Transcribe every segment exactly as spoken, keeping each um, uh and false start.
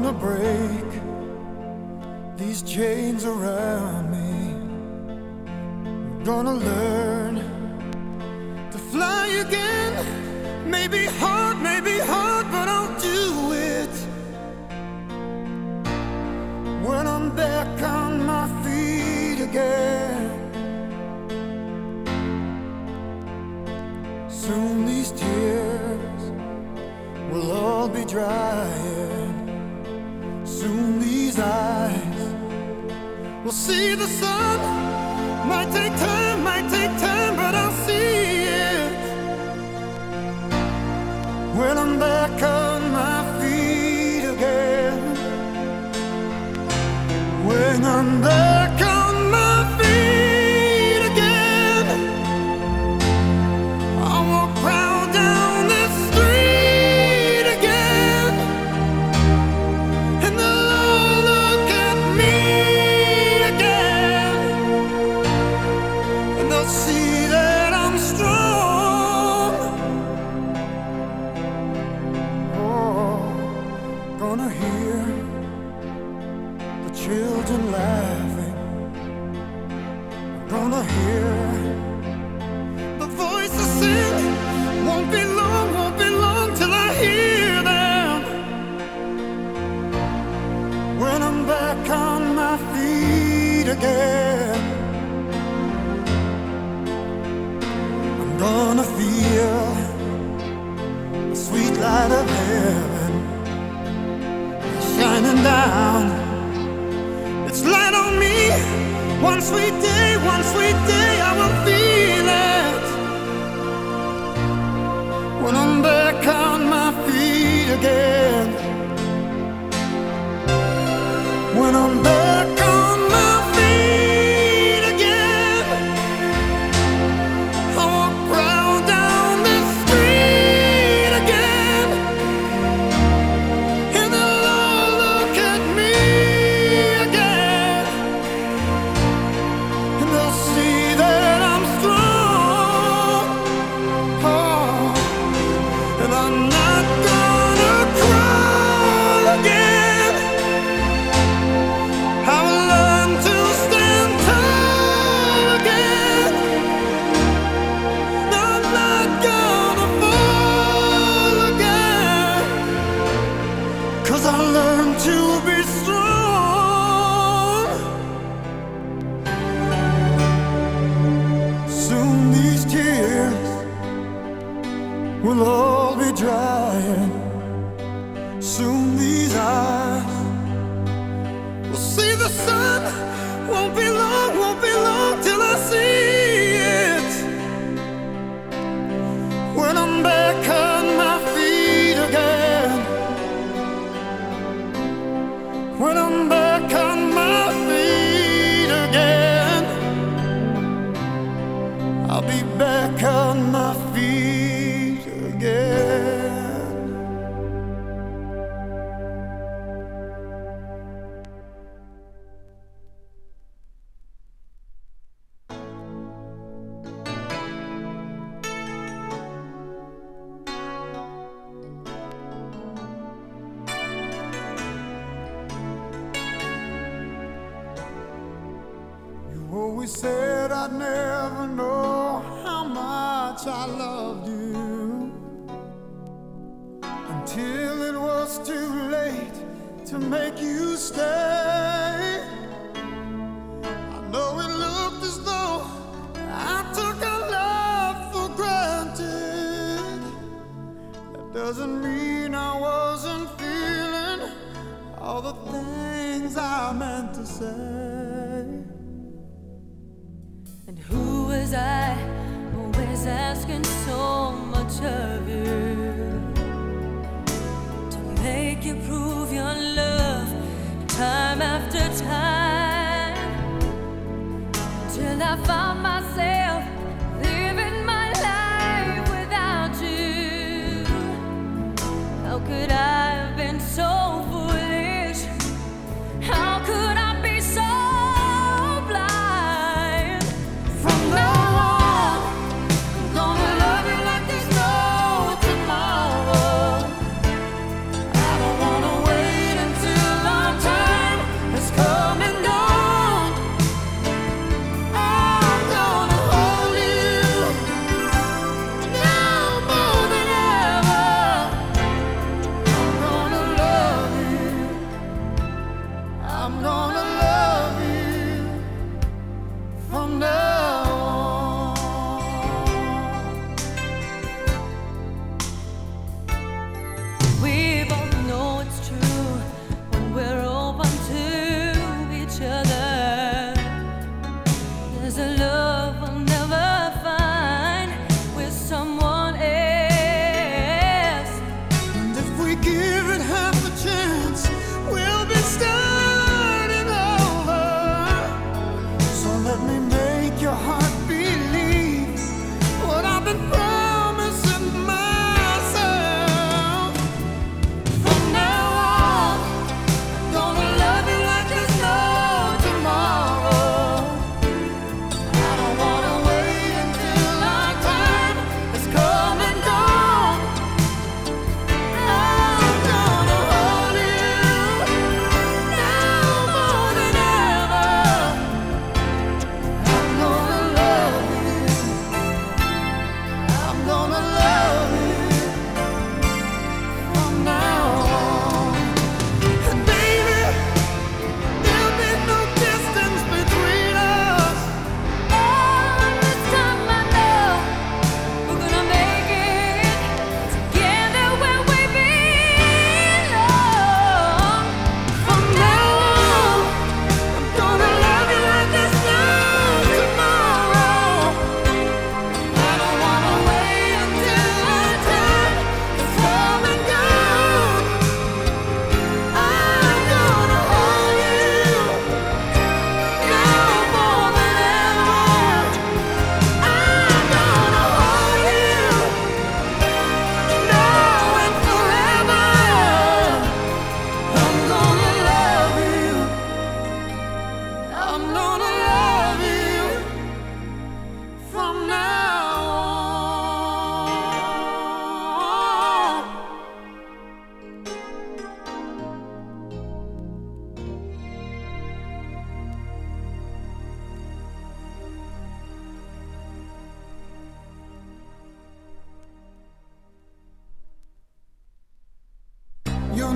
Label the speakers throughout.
Speaker 1: gonna break these chains around me. I'm gonna learn to fly again. Maybe hard, maybe hard, but I'll do it. When I'm back on my feet again. Soon these tears will all be drying. Soon these eyes will see the sun. Might take time, might take time, but I'll see it. When I'm back on my feet again. When I'm back on my feet again, I walk proud down the street again, and they'll all look at me again, and they'll see that I'm strong. Oh, gonna hear the children laughing. I'm gonna hear the voices sing. Won't be long, won't be long till I hear them. When I'm back on my feet again, I'm gonna feel the sweet light of heaven shining down. It's light on me. One sweet day, one sweet day, I will feel it. When I'm back on my feet again. When I'm back on my feet again, I walk proud down the street again, and they'll all look at me again, and they'll see that I'm strong. Oh, and I'm not gonna crawl again. I will learn to stand tall again. I'm not gonna fall again, 'cause I learned to be strong. Soon these tears will all be drying. Soon these eyes will see the sun. Won't be long, won't be long till I see it. When I'm back on my feet again. When I'm back on my feet again. I'll be back on my feet again. You always said I'd never know how much I loved you, until it was too late to make you stay. I know it looked as though I took our love for granted. That doesn't mean I wasn't feeling all the things I meant to say.
Speaker 2: And who was I, always asking so much of you, to make you prove your love time after time, till I found myself living my life without you. How could I have been so foolish? How could I be so blind? From now on, I'm gonna love you like there's no tomorrow. I don't wanna wait until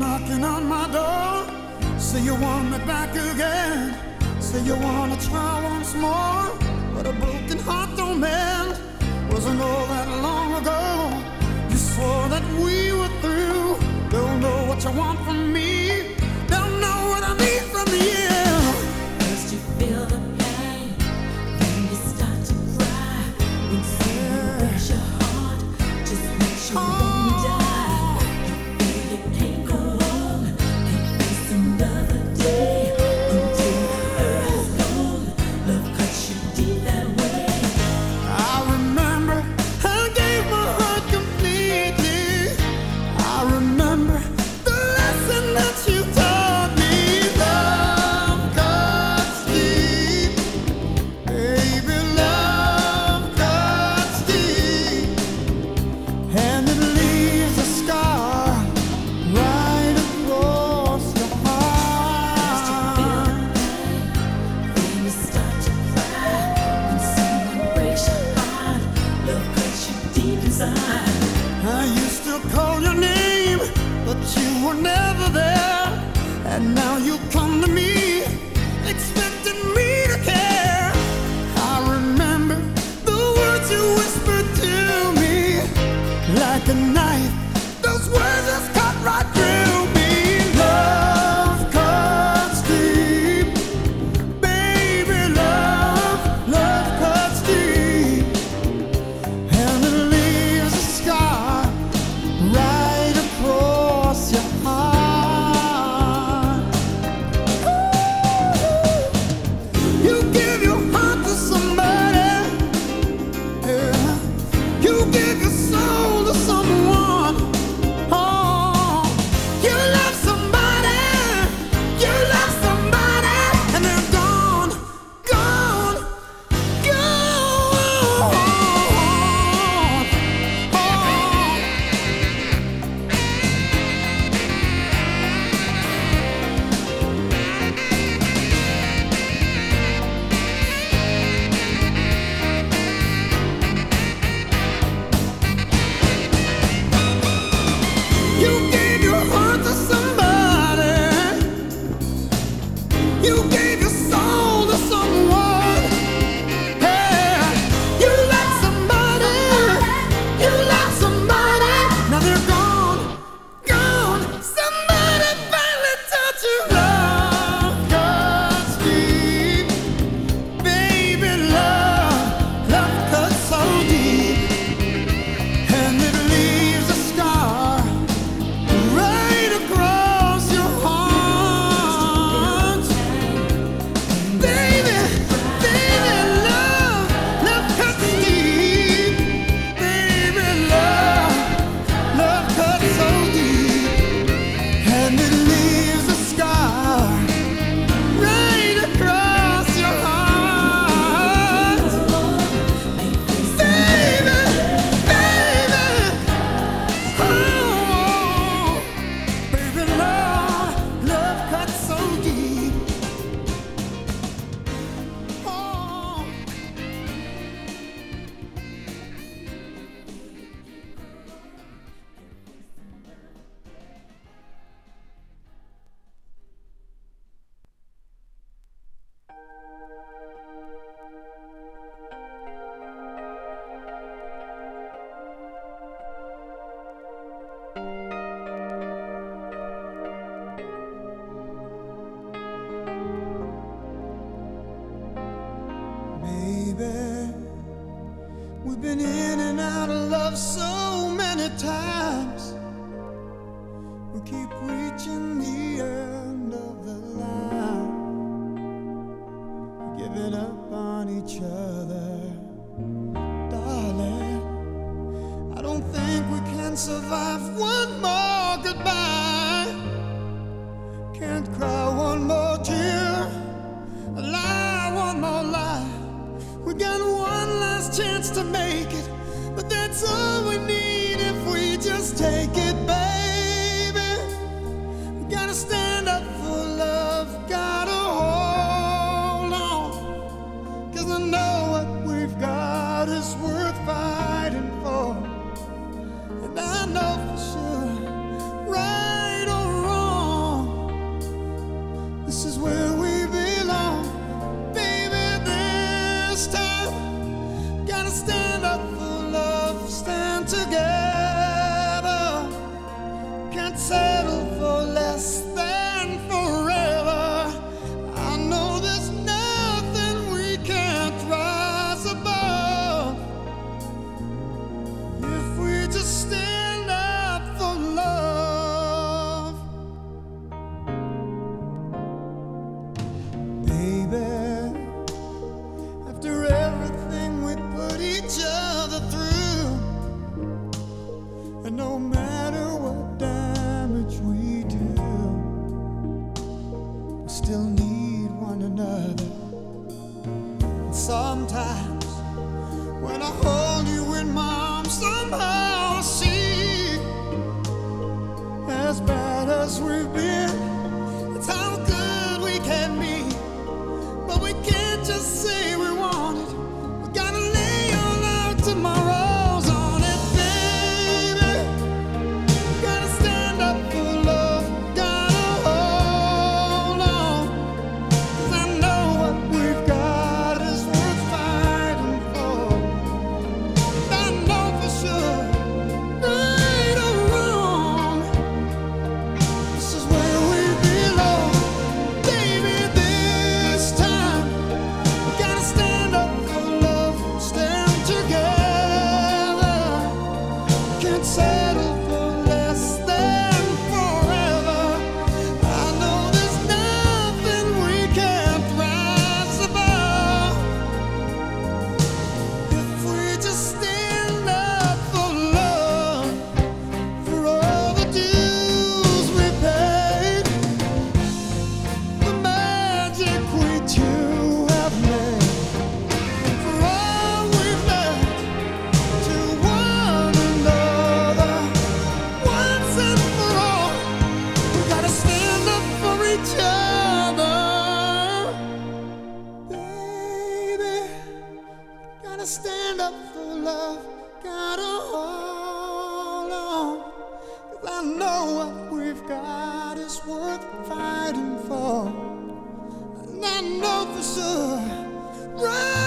Speaker 1: knocking on my door. Say you want me back again. Say you wanna try once more. But a broken heart don't mend. Wasn't all that long ago. You swore that we were through. Don't know what you want from me. Don't know what I need from you.
Speaker 2: First you feel the pain, then you start to cry. When someone breaks your heart, just makes you wanna die. You feel you can't go on, can't face another day. Until the earth is gone, love cuts you deep that way.
Speaker 1: I remember I gave my heart completely. I remember the lesson that you taught me. Love cuts deep, baby, love cuts deep, and it leaves a scar right across your heart.
Speaker 2: Then you start to cry. When someone breaks your heart, love cuts you deep inside.
Speaker 1: I used to call your name, but you were never there. And now you come to me, expecting me to care. I remember the words you whispered to me, like a knife. Those words just cut right through me. Love cuts deep, baby, love, love cuts deep, and it leaves a scar right across your heart. You give your heart to somebody, yeah. You give your soul to someone. Oh, you love somebody, you love somebody, and they're gone, gone, gone. Oh. You gave your heart to somebody. You gave your soul to someone. Hey, you love somebody. You love somebody. Now they're gone, gone. Somebody finally taught you love cuts deep, baby, love, love cuts so deep, and it leaves a scar right across your heart. Baby, baby, love, love cuts deep. Baby, love, love cuts so deep, and it leaves a scar right across your heart. Baby, baby, oh, baby, love, love cuts so deep. Oh. Baby, we've been in and out of love so many times. We keep reaching the end of the line, giving up on each other. Darling, I don't think we can survive one more goodbye. Can't cry one more tear, lie one more lie. We got one last chance to make it, but that's all we need if we just take it, baby. We gotta stand up for love, gotta hold on, 'cause I know what we've got is worth fighting for. And I know for sure, right or wrong, together. Can't settle for less than forever. I know there's nothing we can't rise above if we just stand up for love. Baby, after everything we put each other through, and no matter what damage we do, we still need one another. And sometimes when I hold you in my arms, somehow I see, as bad as we've been, it's how good we can be. But we can't just say we want it. We gotta lay all our tomorrows on it, baby. Gotta stand up for love. Gotta hold on. 'Cause I know what we've got is worth fighting for. I know for sure, right or wrong, this is where we belong. Baby, this time we gotta stand up for love. Stand together. Can't settle for less than forever. I know there's nothing we can't rise above if we just stand up for love. For all the dues we paid, the magic we two have made, for all we've meant to one another. Once and for all, we gotta stand up for each other. Baby, gotta stand up for love. Gotta hold on. 'Cause I know what we've got is worth fighting for. And I know for sure, right